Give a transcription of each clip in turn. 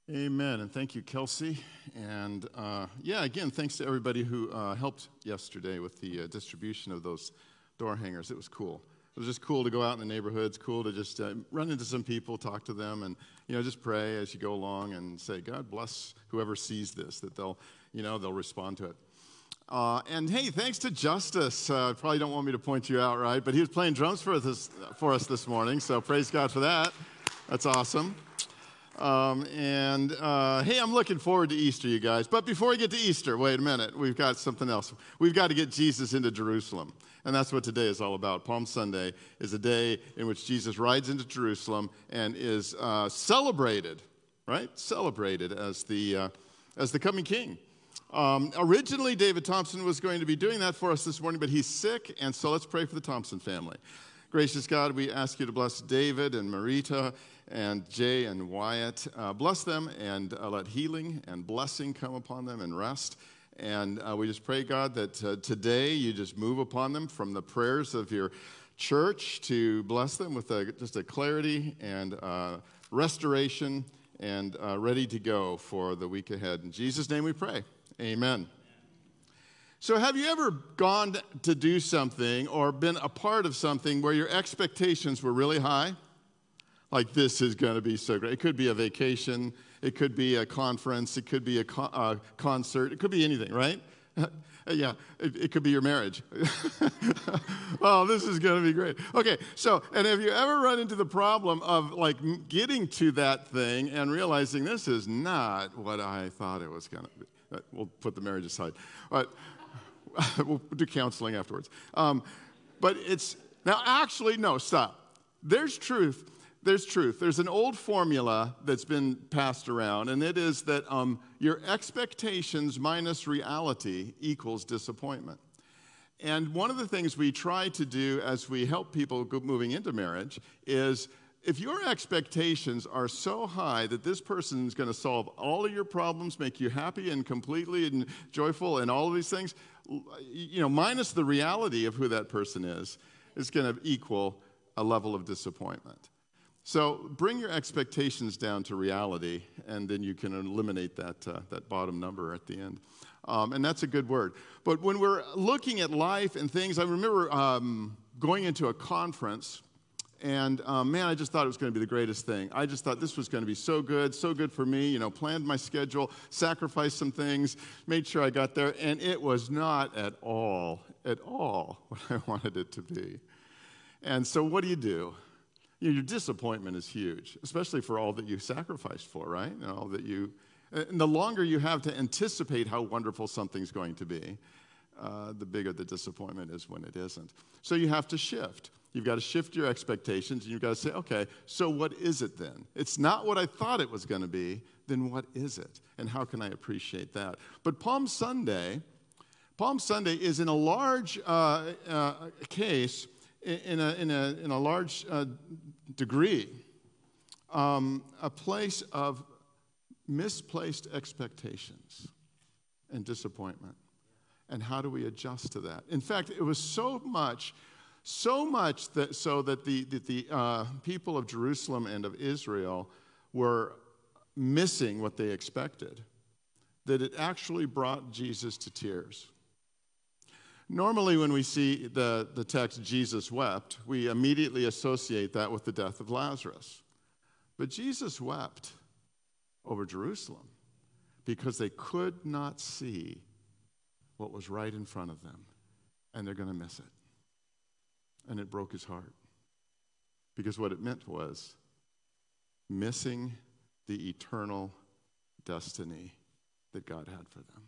Amen, and thank you, Kelsey. And again, thanks to everybody who helped yesterday with the distribution of those door hangers. It was cool. It was just cool to go out in the neighborhoods, cool to just run into some people, talk to them, and just pray as you go along and say, God bless whoever sees this, that they'll respond to it. And hey, thanks to Justice. Probably don't want me to point you out, right? But he was playing drums for us this morning, so praise God for that. That's awesome. Hey, I'm looking forward to Easter, you guys. But before we get to Easter, wait a minute. We've got something else. We've got to get Jesus into Jerusalem. And that's what today is all about. Palm Sunday is a day in which Jesus rides into Jerusalem and is celebrated, right? Celebrated as the coming king. Originally, David Thompson was going to be doing that for us this morning, but he's sick, and so let's pray for the Thompson family. Gracious God, we ask you to bless David and Marita and Jay and Wyatt. Bless them and let healing and blessing come upon them and rest. And we just pray, God, that today you just move upon them from the prayers of your church to bless them with just a clarity and restoration and ready to go for the week ahead. In Jesus' name we pray. Amen. So have you ever gone to do something or been a part of something where your expectations were really high? Like, this is going to be so great. It could be a vacation. It could be a conference. It could be a concert. It could be anything, right? Yeah, it could be your marriage. Oh, this is going to be great. Okay, so, and have you ever run into the problem of, like, getting to that thing and realizing this is not what I thought it was going to be? We'll put the marriage aside. But we'll do counseling afterwards. But it's, now actually, no, stop. There's truth. There's truth. There's an old formula that's been passed around, and it is that your expectations minus reality equals disappointment. And one of the things we try to do as we help people moving into marriage is, if your expectations are so high that this person is going to solve all of your problems, make you happy and completely and joyful and all of these things, minus the reality of who that person is going to equal a level of disappointment. So bring your expectations down to reality, and then you can eliminate that bottom number at the end. And that's a good word. But when we're looking at life and things, I remember going into a conference. And, I just thought it was going to be the greatest thing. I just thought this was going to be so good for me, planned my schedule, sacrificed some things, made sure I got there, and it was not at all what I wanted it to be. And so what do? Your disappointment is huge, especially for all that you sacrificed for, right? And all that and the longer you have to anticipate how wonderful something's going to be, the bigger the disappointment is when it isn't. So you have to shift. You've got to shift your expectations, and you've got to say, okay, so what is it then? It's not what I thought it was going to be, then what is it? And how can I appreciate that? But Palm Sunday is in a large case, in a large degree, a place of misplaced expectations and disappointment. And how do we adjust to that? In fact, it was so much that the people of Jerusalem and of Israel were missing what they expected, that it actually brought Jesus to tears. Normally, when we see the text, Jesus wept, we immediately associate that with the death of Lazarus. But Jesus wept over Jerusalem because they could not see what was right in front of them, and they're going to miss it. And it broke his heart, because what it meant was missing the eternal destiny that God had for them.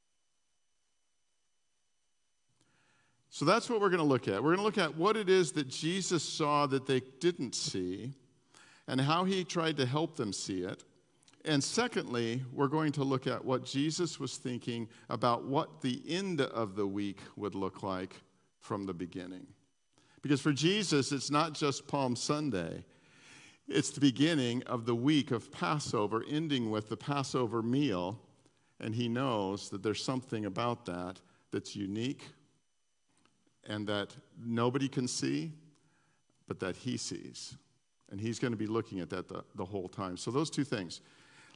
So that's what we're going to look at. We're going to look at what it is that Jesus saw that they didn't see, and how he tried to help them see it. And secondly, we're going to look at what Jesus was thinking about what the end of the week would look like from the beginning. Because for Jesus, it's not just Palm Sunday. It's the beginning of the week of Passover, ending with the Passover meal. And he knows that there's something about that that's unique and that nobody can see, but that he sees. And he's going to be looking at that the whole time. So those two things.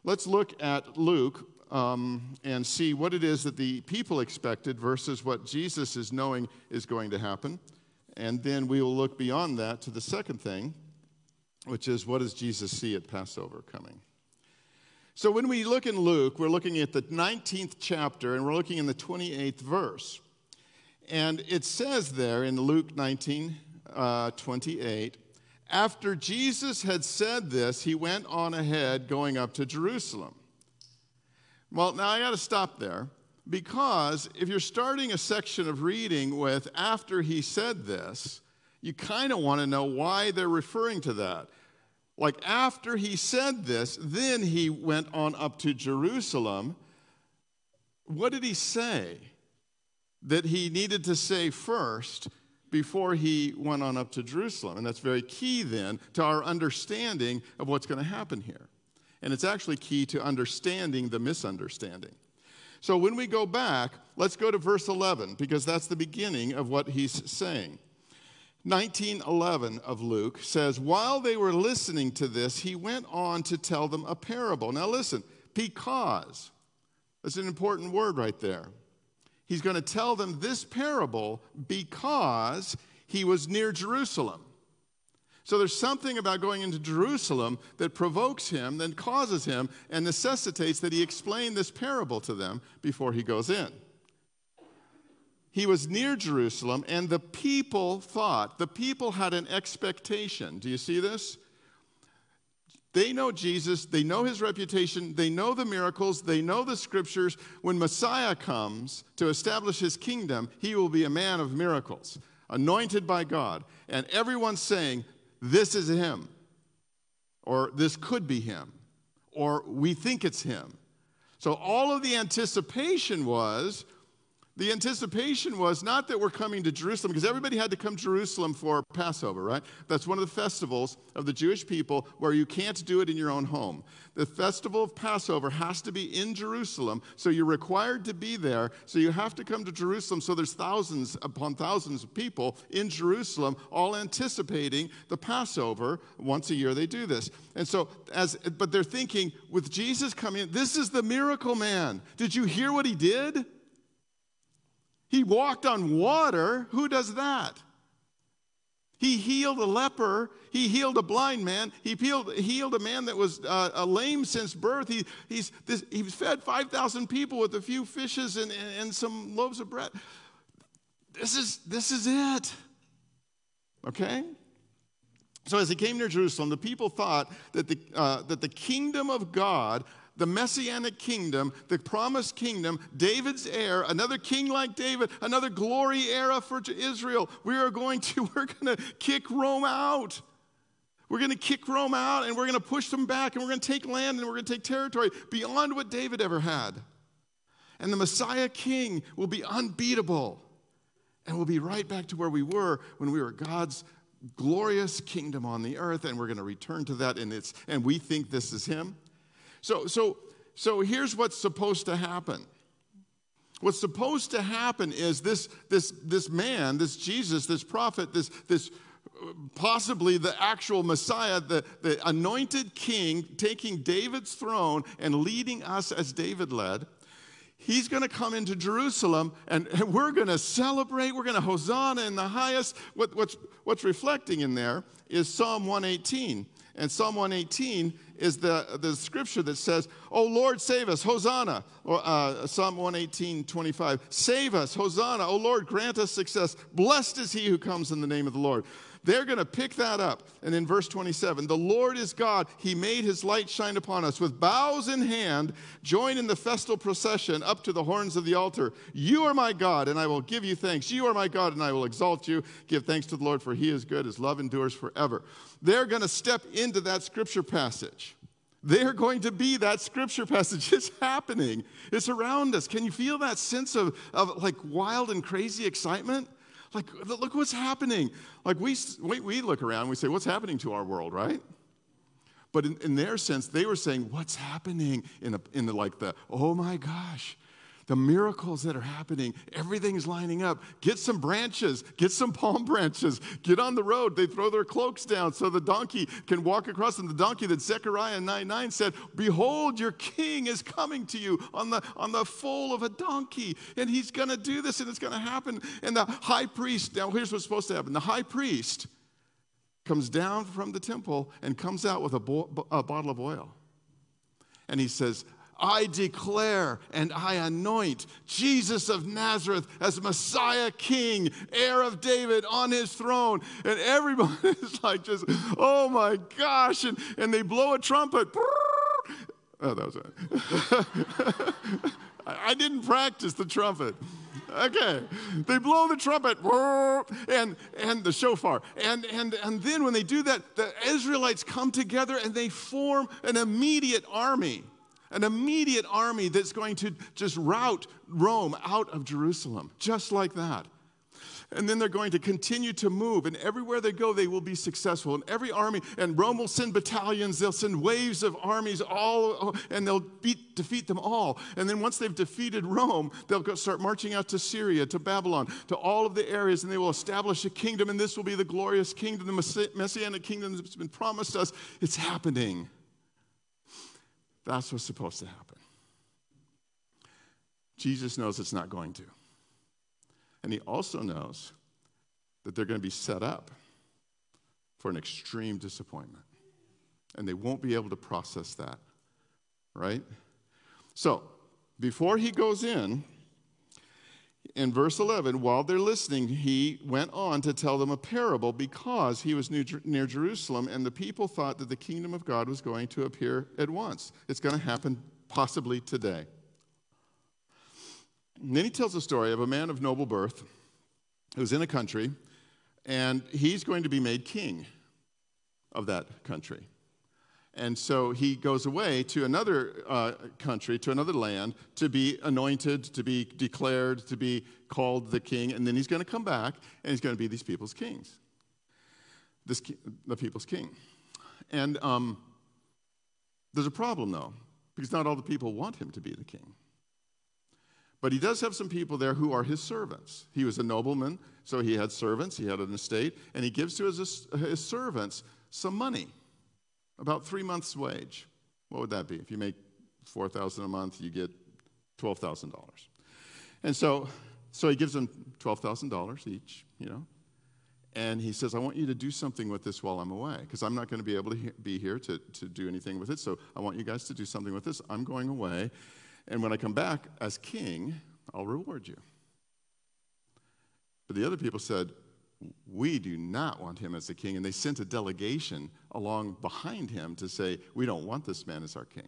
Let's look at Luke and see what it is that the people expected versus what Jesus is knowing is going to happen. And then we will look beyond that to the second thing, which is what does Jesus see at Passover coming? So when we look in Luke, we're looking at the 19th chapter, and we're looking in the 28th verse. And it says there in Luke 19:28, after Jesus had said this, he went on ahead going up to Jerusalem. Well, now I got to stop there, because if you're starting a section of reading with after he said this, you kind of want to know why they're referring to that. Like after he said this, then he went on up to Jerusalem. What did he say that he needed to say first before he went on up to Jerusalem? And that's very key then to our understanding of what's going to happen here. And it's actually key to understanding the misunderstanding. So when we go back, let's go to verse 11, because that's the beginning of what he's saying. 19:11 of Luke says, while they were listening to this, he went on to tell them a parable. Now listen, because, that's an important word right there. He's going to tell them this parable because he was near Jerusalem. So there's something about going into Jerusalem that provokes him, that causes him, and necessitates that he explain this parable to them before he goes in. He was near Jerusalem, and the people had an expectation. Do you see this? They know Jesus, they know his reputation, they know the miracles, they know the scriptures. When Messiah comes to establish his kingdom, he will be a man of miracles, anointed by God. And everyone's saying, this is him, or this could be him, or we think it's him. So all of the anticipation was not that we're coming to Jerusalem, because everybody had to come to Jerusalem for Passover, right? That's one of the festivals of the Jewish people where you can't do it in your own home. The festival of Passover has to be in Jerusalem, so you're required to be there, so you have to come to Jerusalem. So there's thousands upon thousands of people in Jerusalem all anticipating the Passover. Once a year they do this. And so, but they're thinking, with Jesus coming in, this is the miracle man. Did you hear what he did? He walked on water. Who does that? He healed a leper. He healed a blind man. He healed a man that was lame since birth. He fed 5,000 people with a few fishes and some loaves of bread. This is it. Okay? So as he came near Jerusalem, the people thought that the kingdom of God, the Messianic kingdom, the promised kingdom, David's heir, another king like David, another glory era for Israel. We're going to kick Rome out. We're going to kick Rome out, and we're going to push them back, and we're going to take land, and we're going to take territory beyond what David ever had. And the Messiah king will be unbeatable, and we'll be right back to where we were when we were God's glorious kingdom on the earth, and we're going to return to that, and we think this is him. So here's what's supposed to happen. What's supposed to happen is this man, this Jesus, this prophet, this possibly the actual Messiah, the anointed king, taking David's throne and leading us as David led. He's going to come into Jerusalem, and we're going to celebrate. We're going to Hosanna in the highest. What's reflecting in there is Psalm 118. And Psalm 118 is the scripture that says, "Oh Lord, save us, Hosanna." Or Psalm 118:25, "Save us, Hosanna. Oh Lord, grant us success. Blessed is he who comes in the name of the Lord." They're going to pick that up. And in verse 27, "The Lord is God. He made his light shine upon us. With boughs in hand, join in the festal procession up to the horns of the altar. You are my God, and I will give you thanks. You are my God, and I will exalt you. Give thanks to the Lord, for he is good. His love endures forever." They're going to step into that scripture passage. They're going to be that scripture passage. It's happening. It's around us. Can you feel that sense of like wild and crazy excitement? Like, look what's happening. Like we look around and we say, what's happening to our world, right? But in their sense, they were saying, what's happening in the oh my gosh, The miracles that are happening, everything's lining up. Get some branches, get some palm branches, get on the road. They throw their cloaks down so the donkey can walk across. And the donkey that Zechariah 9:9 said, behold, your king is coming to you on the foal of a donkey. And he's going to do this and it's going to happen. And the high priest, now here's what's supposed to happen. The high priest comes down from the temple and comes out with a bottle of oil. And he says, I declare and I anoint Jesus of Nazareth as Messiah King, heir of David on his throne. And everybody is like just, oh my gosh. And they blow a trumpet. Oh, that was it. I didn't practice the trumpet. Okay. They blow the trumpet and the shofar. And then when they do that, the Israelites come together and they form an immediate army. An immediate army that's going to just rout Rome out of Jerusalem, just like that. And then they're going to continue to move, and everywhere they go, they will be successful. And every army, and Rome will send battalions, they'll send waves of armies, and they'll defeat them all. And then once they've defeated Rome, they'll start marching out to Syria, to Babylon, to all of the areas, and they will establish a kingdom, and this will be the glorious kingdom, the Messianic kingdom that's been promised us. It's happening. That's what's supposed to happen. Jesus knows it's not going to. And he also knows that they're going to be set up for an extreme disappointment. And they won't be able to process that, right? So, before he goes in verse 11, while they're listening, he went on to tell them a parable because he was near Jerusalem, and the people thought that the kingdom of God was going to appear at once. It's going to happen possibly today. And then he tells a story of a man of noble birth who's in a country, and he's going to be made king of that country. And so he goes away to another country, to another land, to be anointed, to be declared, to be called the king. And then he's going to come back, and he's going to be these people's kings. The people's king. And there's a problem, though, because not all the people want him to be the king. But he does have some people there who are his servants. He was a nobleman, so he had servants, he had an estate, and he gives to his servants some money. About 3 months' wage. What would that be? If you make $4,000 a month, you get $12,000. And so he gives them $12,000 each, and he says, I want you to do something with this while I'm away, because I'm not going to be able to be here to do anything with it, so I want you guys to do something with this. I'm going away, and when I come back as king, I'll reward you. But the other people said, we do not want him as the king. And they sent a delegation along behind him to say, we don't want this man as our king.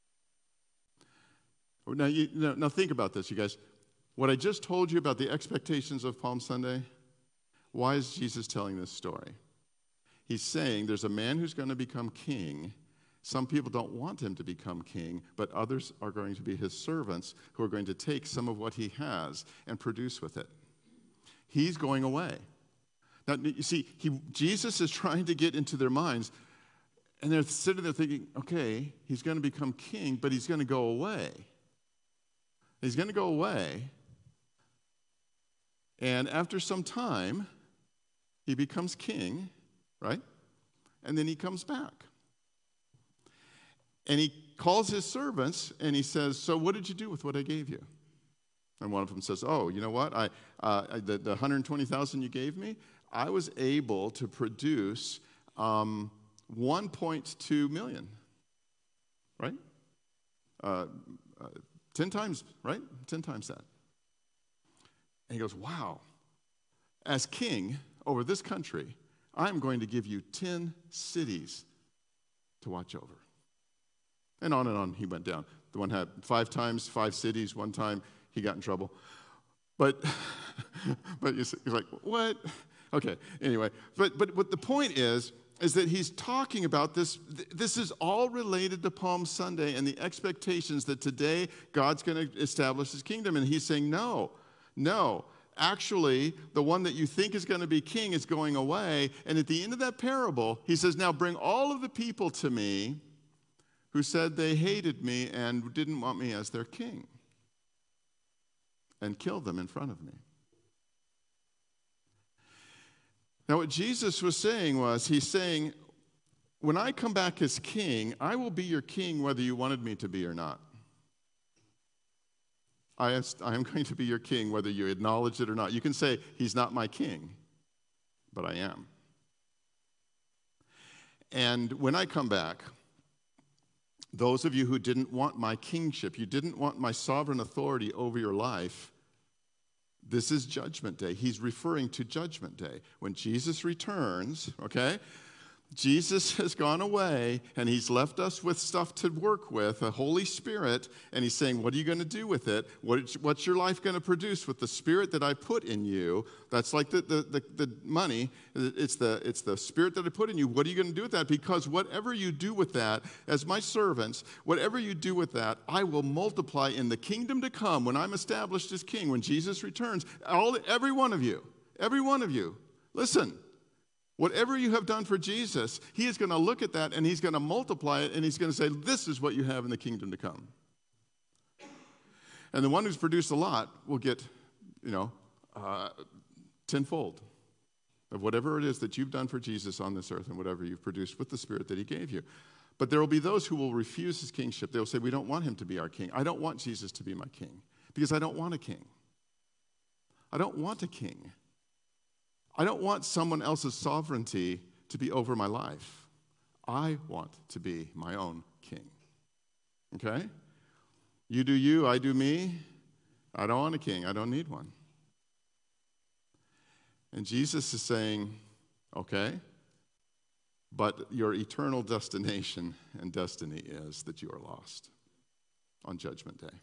Now think about this, you guys. What I just told you about the expectations of Palm Sunday, why is Jesus telling this story? He's saying there's a man who's going to become king. Some people don't want him to become king, but others are going to be his servants who are going to take some of what he has and produce with it. He's going away. Now, you see, Jesus is trying to get into their minds, and they're sitting there thinking, okay, he's going to become king, but he's going to go away. He's going to go away, and after some time, he becomes king, right? And then he comes back. And he calls his servants, and he says, so what did you do with what I gave you? And one of them says, oh, you know what? The 120,000 you gave me, I was able to produce 1.2 million, right? 10 times, right? 10 times that. And he goes, wow, as king over this country, I'm going to give you 10 cities to watch over. And on he went down. The one had 5 times, 5 cities. One time he got in trouble. But you're like, what? Okay, anyway. But what the point is that he's talking about this. This is all related to Palm Sunday and the expectations that today God's going to establish his kingdom. And he's saying, no. Actually, the one that you think is going to be king is going away. And at the end of that parable, he says, now bring all of the people to me who said they hated me and didn't want me as their king. and kill them in front of me. Now, what Jesus was saying was, he's saying, when I come back as king, I will be your king whether you wanted me to be or not. I am going to be your king whether you acknowledge it or not. You can say, he's not my king, but I am. And when I come back, those of you who didn't want my kingship, you didn't want my sovereign authority over your life, this is Judgment Day. He's referring to Judgment Day. When Jesus returns, okay, Jesus has gone away, and he's left us with stuff to work with, a Holy Spirit, and he's saying, what are you going to do with it? What's your life going to produce with the Spirit that I put in you? That's like the money. It's the Spirit that I put in you. What are you going to do with that? Because whatever you do with that, as my servants, whatever you do with that, I will multiply in the kingdom to come when I'm established as king, when Jesus returns. Every one of you, listen. Whatever you have done for Jesus, he is going to look at that and he's going to multiply it and he's going to say, this is what you have in the kingdom to come. And the one who's produced a lot will get, tenfold of whatever it is that you've done for Jesus on this earth and whatever you've produced with the Spirit that he gave you. But there will be those who will refuse his kingship. They will say, we don't want him to be our king. I don't want Jesus to be my king because I don't want a king. I don't want a king. I don't want someone else's sovereignty to be over my life. I want to be my own king. Okay? You do you, I do me. I don't want a king. I don't need one. And Jesus is saying, okay, but your eternal destination and destiny is that you are lost on Judgment Day.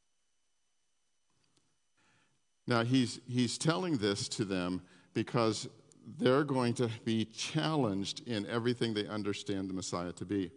Now, he's telling this to them because they're going to be challenged in everything they understand the Messiah to be.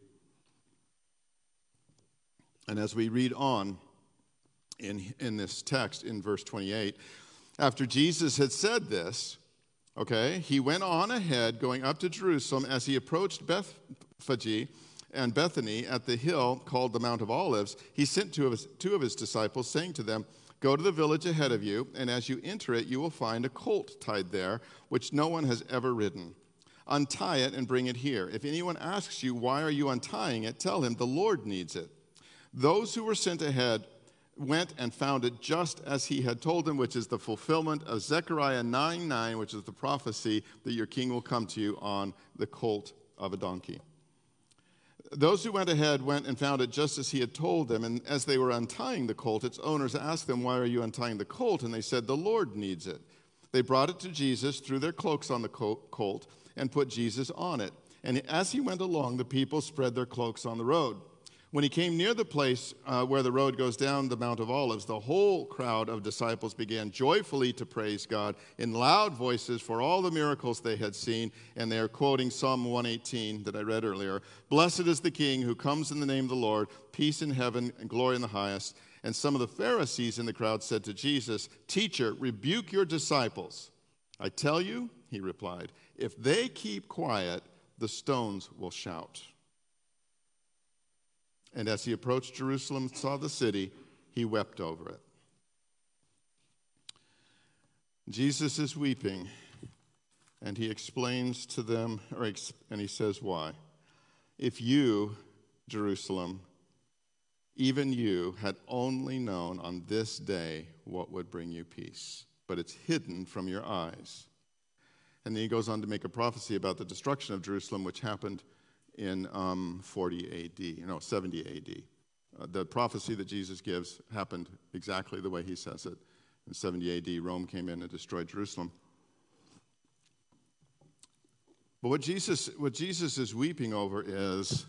And as we read on in this text in verse 28, after Jesus had said this, okay, he went on ahead going up to Jerusalem. As he approached Bethphage and Bethany at the hill called the Mount of Olives, he sent two of his disciples, saying to them, go to the village ahead of you, and as you enter it, you will find a colt tied there, which no one has ever ridden. Untie it and bring it here. If anyone asks you, why are you untying it, tell him the Lord needs it. Those who were sent ahead went and found it just as he had told them, which is the fulfillment of Zechariah 9:9, which is the prophecy that your king will come to you on the colt of a donkey. Those who went ahead went and found it just as he had told them, and as they were untying the colt, its owners asked them, why are you untying the colt? And they said, the Lord needs it. They brought it to Jesus, threw their cloaks on the colt, and put Jesus on it. And as he went along, the people spread their cloaks on the road. When he came near the place where the road goes down the Mount of Olives, the whole crowd of disciples began joyfully to praise God in loud voices for all the miracles they had seen. And they are quoting Psalm 118 that I read earlier. Blessed is the King who comes in the name of the Lord, peace in heaven and glory in the highest. And some of the Pharisees in the crowd said to Jesus, Teacher, rebuke your disciples. I tell you, he replied, if they keep quiet, the stones will shout. And as he approached Jerusalem and saw the city, he wept over it. Jesus is weeping, and he explains to them, and he says why. If you, Jerusalem, even you, had only known on this day what would bring you peace, but it's hidden from your eyes. And then he goes on to make a prophecy about the destruction of Jerusalem, which happened in 70 AD. The prophecy that Jesus gives happened exactly the way he says it. In 70 AD, Rome came in and destroyed Jerusalem. But what Jesus is weeping over is,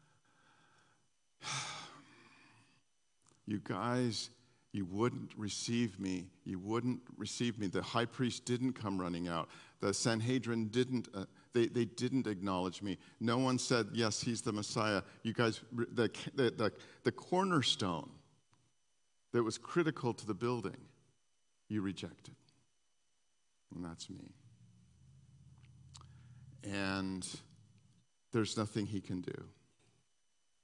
you guys, you wouldn't receive me. You wouldn't receive me. The high priest didn't come running out. The Sanhedrin didn't. They didn't acknowledge me. No one said, yes, he's the Messiah. You guys, the cornerstone that was critical to the building, you rejected. And that's me. And there's nothing he can do.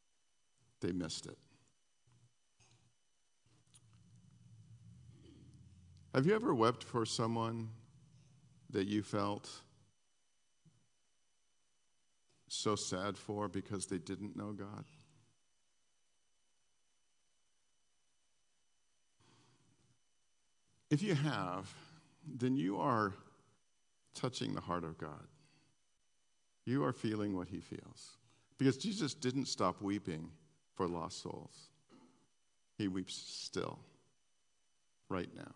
They missed it. Have you ever wept for someone that you felt so sad for because they didn't know God? If you have, then you are touching the heart of God. You are feeling what he feels. Because Jesus didn't stop weeping for lost souls. He weeps still, right now.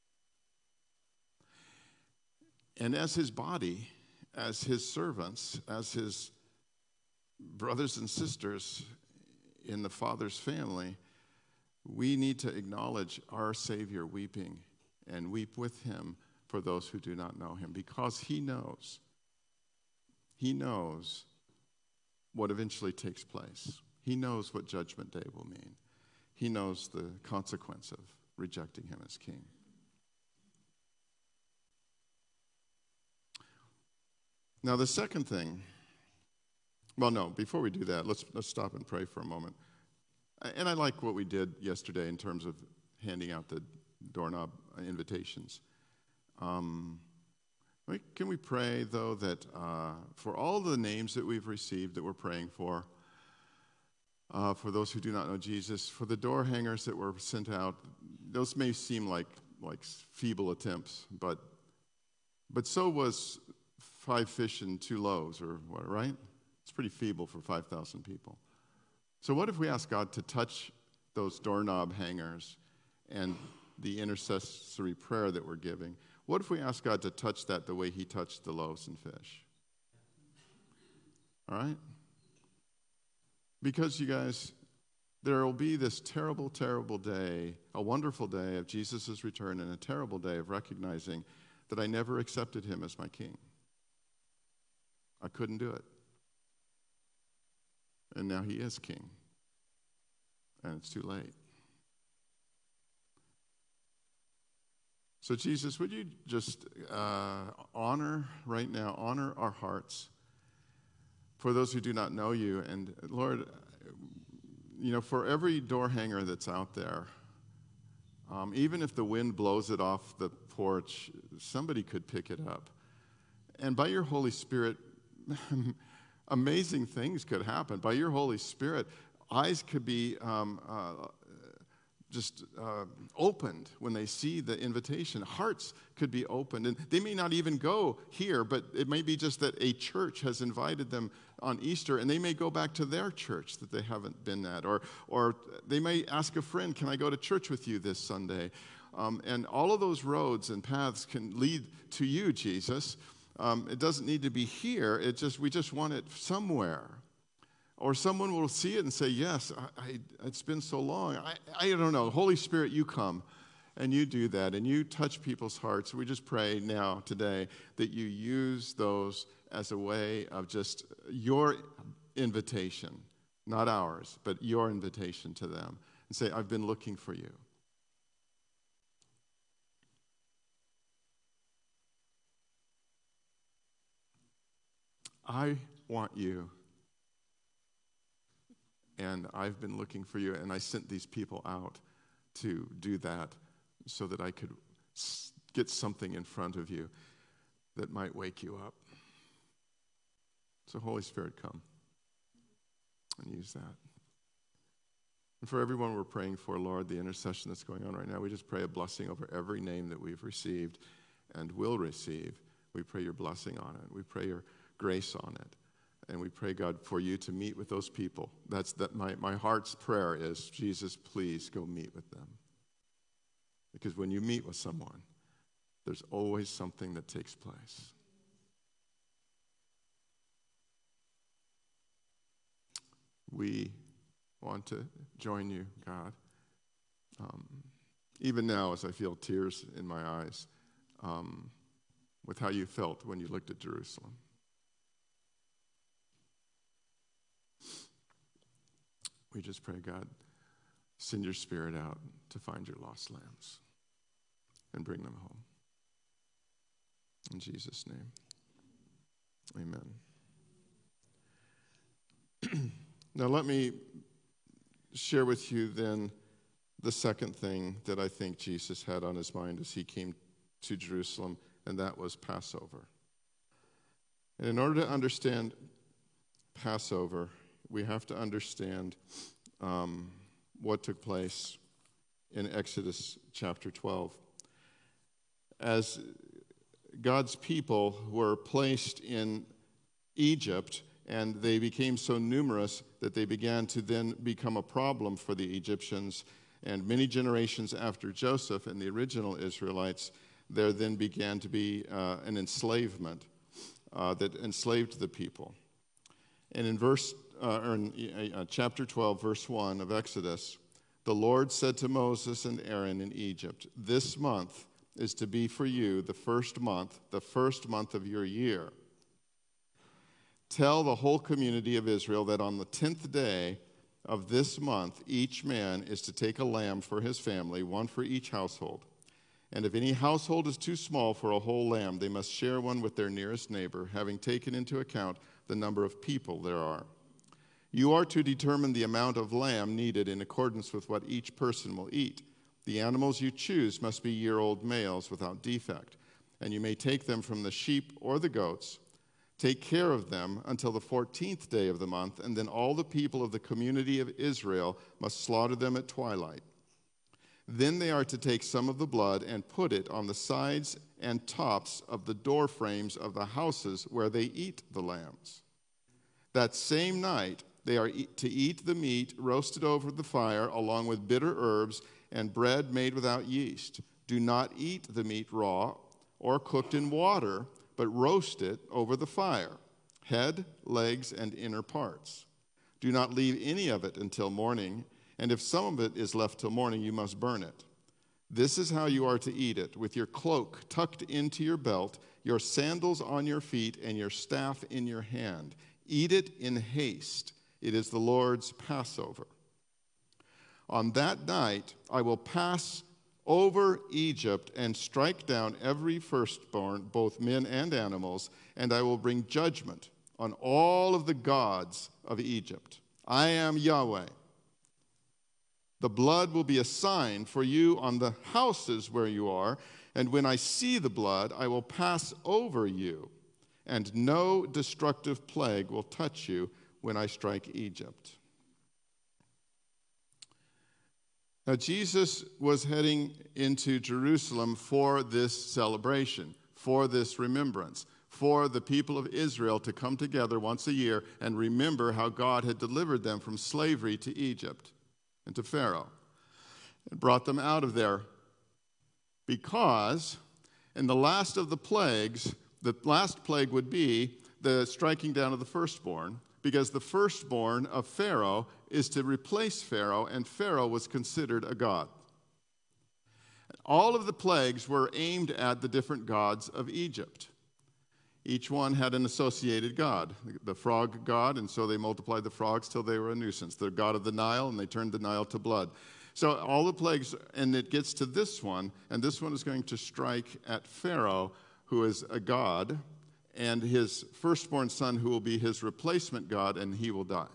And as his body, as his servants, as his brothers and sisters in the Father's family, we need to acknowledge our Savior weeping and weep with him for those who do not know him, because he knows what eventually takes place. He knows what Judgment Day will mean. He knows the consequence of rejecting him as king. Now, the second thing, before we do that, let's stop and pray for a moment. And I like what we did yesterday in terms of handing out the doorknob invitations. Can we pray, though, that for all the names that we've received that we're praying for those who do not know Jesus, for the door hangers that were sent out, those may seem like feeble attempts, but so was 5 fish and 2 loaves, or what, right? It's pretty feeble for 5,000 people. So what if we ask God to touch those doorknob hangers and the intercessory prayer that we're giving? What if we ask God to touch that the way he touched the loaves and fish? All right? Because, you guys, there will be this terrible, terrible day, a wonderful day of Jesus' return, and a terrible day of recognizing that I never accepted him as my king. I couldn't do it. And now he is king. And it's too late. So Jesus, would you just honor our hearts for those who do not know you. And Lord, for every door hanger that's out there, even if the wind blows it off the porch, somebody could pick it up. And by your Holy Spirit, amazing things could happen. By your Holy Spirit, eyes could be opened when they see the invitation. Hearts could be opened. And they may not even go here, but it may be just that a church has invited them on Easter, and they may go back to their church that they haven't been at. Or they may ask a friend, can I go to church with you this Sunday? And all of those roads and paths can lead to you, Jesus. It doesn't need to be here. We just want it somewhere. Or someone will see it and say, yes, it's been so long. I don't know. Holy Spirit, you come and you do that and you touch people's hearts. We just pray now, today, that you use those as a way of just your invitation, not ours, but your invitation to them. And say, I've been looking for you. I want you. And I've been looking for you, and I sent these people out to do that so that I could get something in front of you that might wake you up. So Holy Spirit, come and use that. And for everyone we're praying for, Lord, the intercession that's going on right now, we just pray a blessing over every name that we've received and will receive. We pray your blessing on it. We pray your grace on it. And we pray, God, for you to meet with those people. My heart's prayer is, Jesus, please go meet with them. Because when you meet with someone, there's always something that takes place. We want to join you, God. Even now, as I feel tears in my eyes, with how you felt when you looked at Jerusalem. We just pray, God, send your Spirit out to find your lost lambs and bring them home. In Jesus' name, amen. Now let me share with you then the second thing that I think Jesus had on his mind as he came to Jerusalem, and that was Passover. And in order to understand Passover, we have to understand what took place in Exodus chapter 12. As God's people were placed in Egypt, and they became so numerous that they began to then become a problem for the Egyptians. And many generations after Joseph and the original Israelites, there then began to be an enslavement that enslaved the people. And in chapter 12, verse 1 of Exodus, the Lord said to Moses and Aaron in Egypt, "This month is to be for you the first month of your year. Tell the whole community of Israel that on the 10th day of this month, each man is to take a lamb for his family, one for each household. And if any household is too small for a whole lamb, they must share one with their nearest neighbor, having taken into account the number of people there are. You are to determine the amount of lamb needed in accordance with what each person will eat. The animals you choose must be year-old males without defect, and you may take them from the sheep or the goats. Take care of them until the 14th day of the month, and then all the people of the community of Israel must slaughter them at twilight. Then they are to take some of the blood and put it on the sides and tops of the door frames of the houses where they eat the lambs. That same night they are to eat the meat roasted over the fire along with bitter herbs and bread made without yeast. Do not eat the meat raw or cooked in water, but roast it over the fire, head, legs, and inner parts. Do not leave any of it until morning, and if some of it is left till morning, you must burn it. This is how you are to eat it, with your cloak tucked into your belt, your sandals on your feet, and your staff in your hand. Eat it in haste. It is the Lord's Passover. On that night, I will pass over Egypt and strike down every firstborn, both men and animals, and I will bring judgment on all of the gods of Egypt. I am Yahweh. The blood will be a sign for you on the houses where you are, and when I see the blood, I will pass over you, and no destructive plague will touch you when I strike Egypt." Now, Jesus was heading into Jerusalem for this celebration, for this remembrance, for the people of Israel to come together once a year and remember how God had delivered them from slavery to Egypt and to Pharaoh and brought them out of there. Because in the last of the plagues, the last plague would be the striking down of the firstborn, because the firstborn of Pharaoh is to replace Pharaoh, and Pharaoh was considered a god. All of the plagues were aimed at the different gods of Egypt. Each one had an associated god, the frog god, and so they multiplied the frogs till they were a nuisance. The god of the Nile, and they turned the Nile to blood. So all the plagues, and it gets to this one, and this one is going to strike at Pharaoh, who is a god, and his firstborn son, who will be his replacement god, and he will die.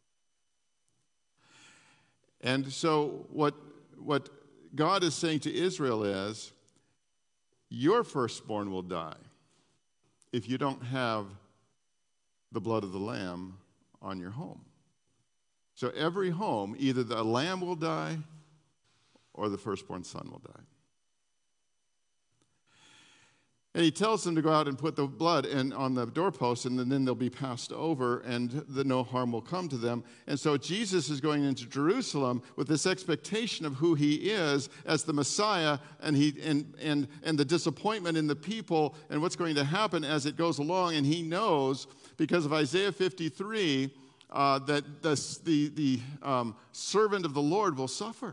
And so what God is saying to Israel is, your firstborn will die if you don't have the blood of the lamb on your home. So every home, either the lamb will die or the firstborn son will die. And he tells them to go out and put the blood on the doorpost, and then they'll be passed over, and no harm will come to them. And so Jesus is going into Jerusalem with this expectation of who he is as the Messiah, and the disappointment in the people, and what's going to happen as it goes along. And he knows, because of Isaiah 53, that the servant of the Lord will suffer.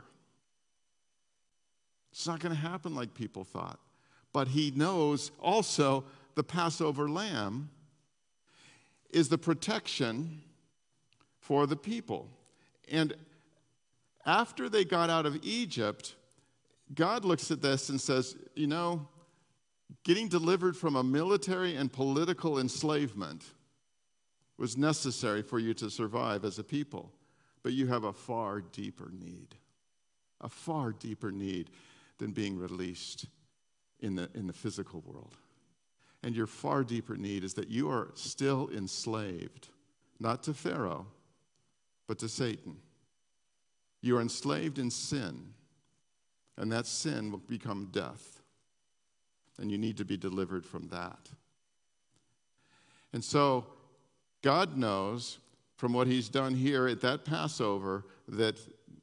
It's not going to happen like people thought. But he knows also the Passover lamb is the protection for the people. And after they got out of Egypt, God looks at this and says, getting delivered from a military and political enslavement was necessary for you to survive as a people. But you have a far deeper need, a far deeper need than being released in the physical world. And your far deeper need is that you are still enslaved, not to Pharaoh, but to Satan. You are enslaved in sin, and that sin will become death. And you need to be delivered from that. And so God knows from what he's done here at that Passover that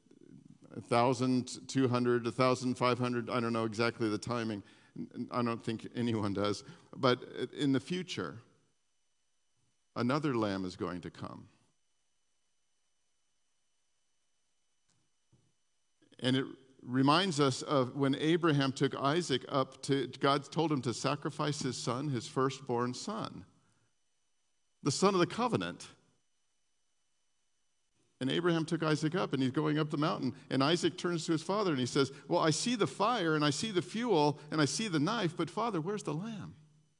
1,200, 1,500, I don't know exactly the timing. I don't think anyone does. But in the future, another lamb is going to come. And it reminds us of when Abraham took Isaac up to, God told him to sacrifice his son, his firstborn son, the son of the covenant. And Abraham took Isaac up, and he's going up the mountain. And Isaac turns to his father, and he says, well, I see the fire, and I see the fuel, and I see the knife, but Father, where's the lamb?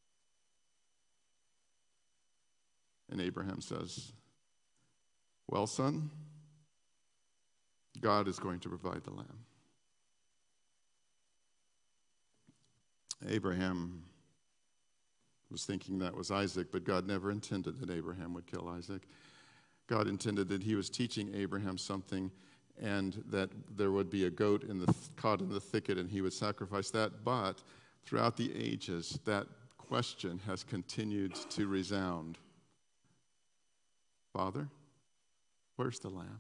And Abraham says, well, son, God is going to provide the lamb. Abraham was thinking that was Isaac, but God never intended that Abraham would kill Isaac. God intended that he was teaching Abraham something, and that there would be a goat caught in the thicket, and he would sacrifice that. But throughout the ages, that question has continued to resound. Father, where's the lamb?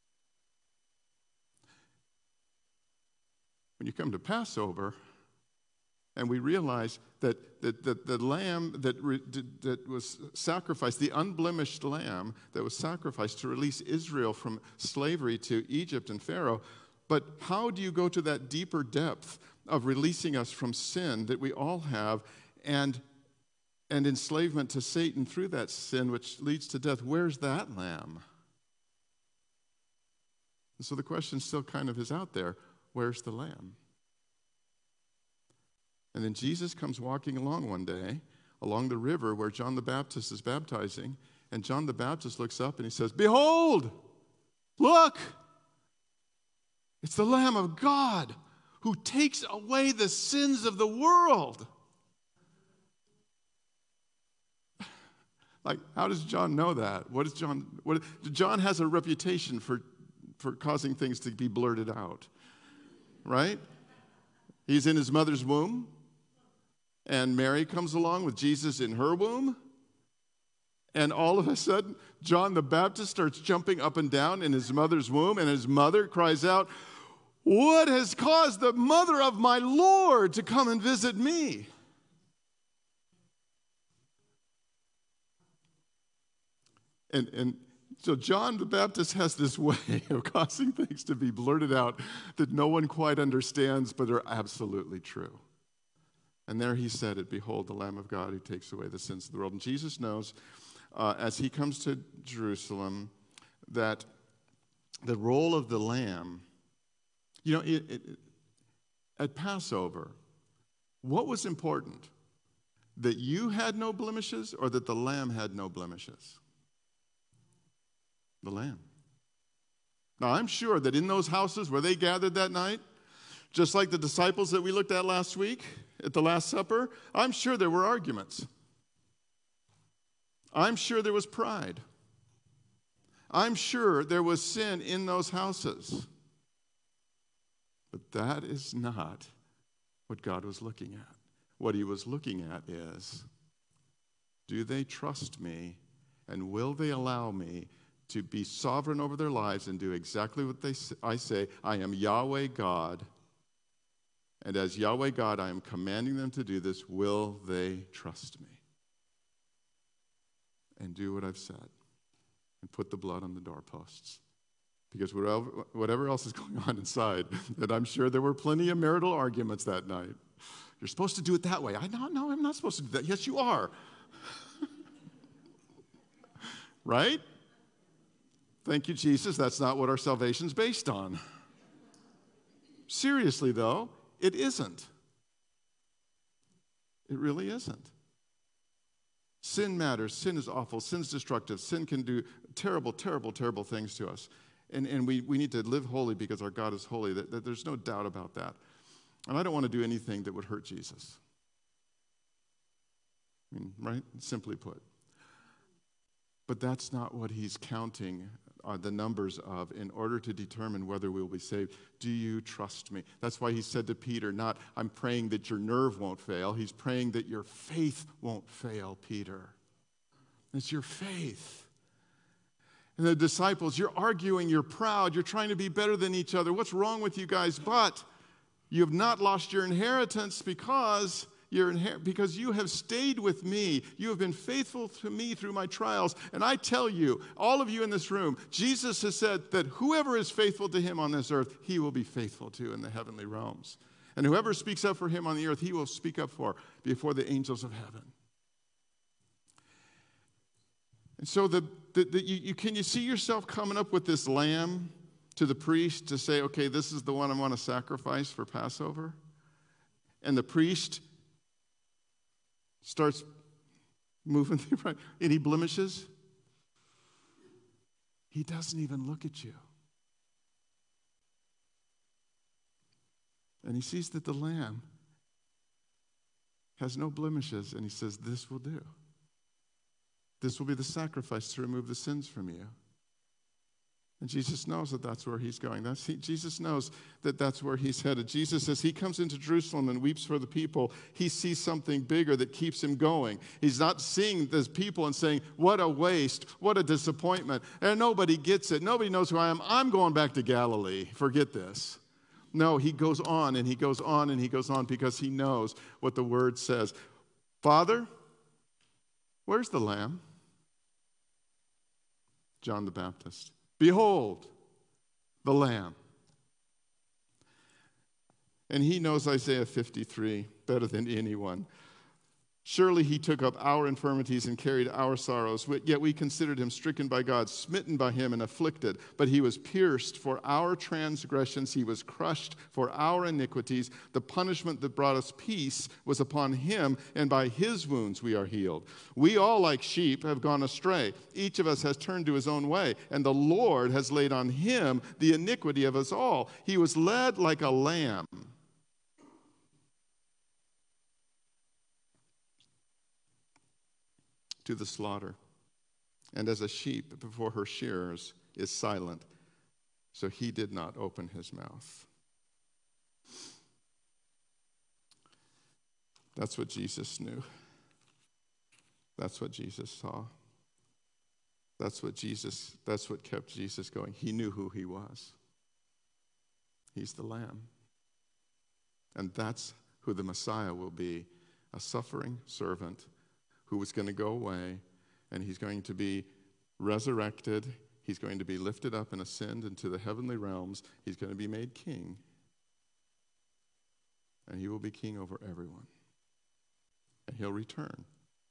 When you come to Passover, and we realize that the lamb that was sacrificed, the unblemished lamb that was sacrificed to release Israel from slavery to Egypt and Pharaoh. But how do you go to that deeper depth of releasing us from sin that we all have and enslavement to Satan through that sin, which leads to death? Where's that lamb? And so the question still kind of is out there. Where's the lamb? And then Jesus comes walking along one day, along the river where John the Baptist is baptizing, and John the Baptist looks up and he says, behold, look, it's the Lamb of God who takes away the sins of the world. Like, how does John know that? John has a reputation for causing things to be blurted out, right? He's in his mother's womb, and Mary comes along with Jesus in her womb, and all of a sudden, John the Baptist starts jumping up and down in his mother's womb, and his mother cries out, what has caused the mother of my Lord to come and visit me? And so John the Baptist has this way of causing things to be blurted out that no one quite understands, but are absolutely true. And there he said it, behold, the Lamb of God who takes away the sins of the world. And Jesus knows, as he comes to Jerusalem, that the role of the Lamb, at Passover, what was important? That you had no blemishes or that the Lamb had no blemishes? The Lamb. Now, I'm sure that in those houses where they gathered that night, just like the disciples that we looked at last week at the Last Supper, I'm sure there were arguments. I'm sure there was pride. I'm sure there was sin in those houses. But that is not what God was looking at. What he was looking at is, do they trust me, and will they allow me to be sovereign over their lives and do exactly what I say? I am Yahweh God, and as Yahweh God, I am commanding them to do this. Will they trust me and do what I've said and put the blood on the doorposts? Because whatever else is going on inside, and I'm sure there were plenty of marital arguments that night. You're supposed to do it that way. No, I'm not supposed to do that. Yes, you are. Right? Thank you, Jesus. That's not what our salvation's based on. Seriously, though, it isn't. It really isn't. Sin matters. Sin is awful. Sin's destructive. Sin can do terrible, terrible, terrible things to us. And we need to live holy because our God is holy. That there's no doubt about that. And I don't want to do anything that would hurt Jesus. I mean, right? Simply put. But that's not what he's counting the numbers of in order to determine whether we'll be saved. Do you trust me? That's why he said to Peter, not, I'm praying that your nerve won't fail. He's praying that your faith won't fail, Peter. It's your faith. And the disciples, you're arguing, you're proud, you're trying to be better than each other. What's wrong with you guys? But you have not lost your inheritance because you have stayed with me. You have been faithful to me through my trials. And I tell you, all of you in this room, Jesus has said that whoever is faithful to him on this earth, he will be faithful to in the heavenly realms. And whoever speaks up for him on the earth, he will speak up for before the angels of heaven. And so can you see yourself coming up with this lamb to the priest to say, okay, this is the one I want to sacrifice for Passover? And the priest starts moving through, right? Any blemishes? He doesn't even look at you. And he sees that the lamb has no blemishes, and he says, this will do. This will be the sacrifice to remove the sins from you. And Jesus knows that that's where he's going. Jesus knows that that's where he's headed. Jesus, as he comes into Jerusalem and weeps for the people, he sees something bigger that keeps him going. He's not seeing those people and saying, what a waste, what a disappointment. And nobody gets it. Nobody knows who I am. I'm going back to Galilee. Forget this. No, he goes on and he goes on and he goes on because he knows what the word says. Father, where's the lamb? John the Baptist. Behold, the lamb. And he knows Isaiah 53 better than anyone. Surely he took up our infirmities and carried our sorrows, yet we considered him stricken by God, smitten by him and afflicted. But he was pierced for our transgressions, he was crushed for our iniquities. The punishment that brought us peace was upon him, and by his wounds we are healed. We all, like sheep, have gone astray. Each of us has turned to his own way, and the Lord has laid on him the iniquity of us all. He was led like a lamb to the slaughter, and as a sheep before her shearers is silent, so he did not open his mouth. That's what Jesus knew. That's what Jesus saw. That's what kept Jesus going. He knew who he was. He's the Lamb. And that's who the Messiah will be, a suffering servant who was going to go away, and he's going to be resurrected. He's going to be lifted up and ascend into the heavenly realms. He's going to be made king. And he will be king over everyone. And he'll return.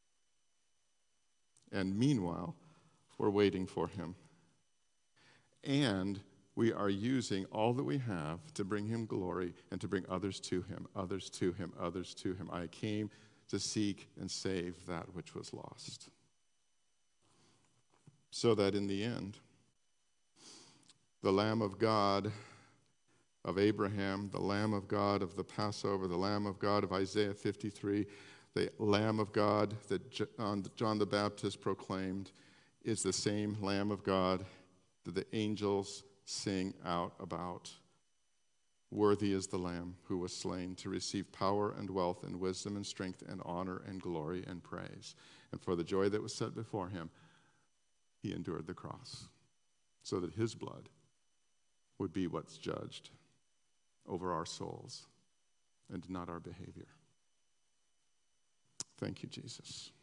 And meanwhile, we're waiting for him. And we are using all that we have to bring him glory and to bring others to him, others to him, others to him. I came to seek and save that which was lost. So that in the end, the Lamb of God of Abraham, the Lamb of God of the Passover, the Lamb of God of Isaiah 53, the Lamb of God that John the Baptist proclaimed, is the same Lamb of God that the angels sing out about. Worthy is the Lamb who was slain to receive power and wealth and wisdom and strength and honor and glory and praise. And for the joy that was set before him, he endured the cross so that his blood would be what's judged over our souls and not our behavior. Thank you, Jesus.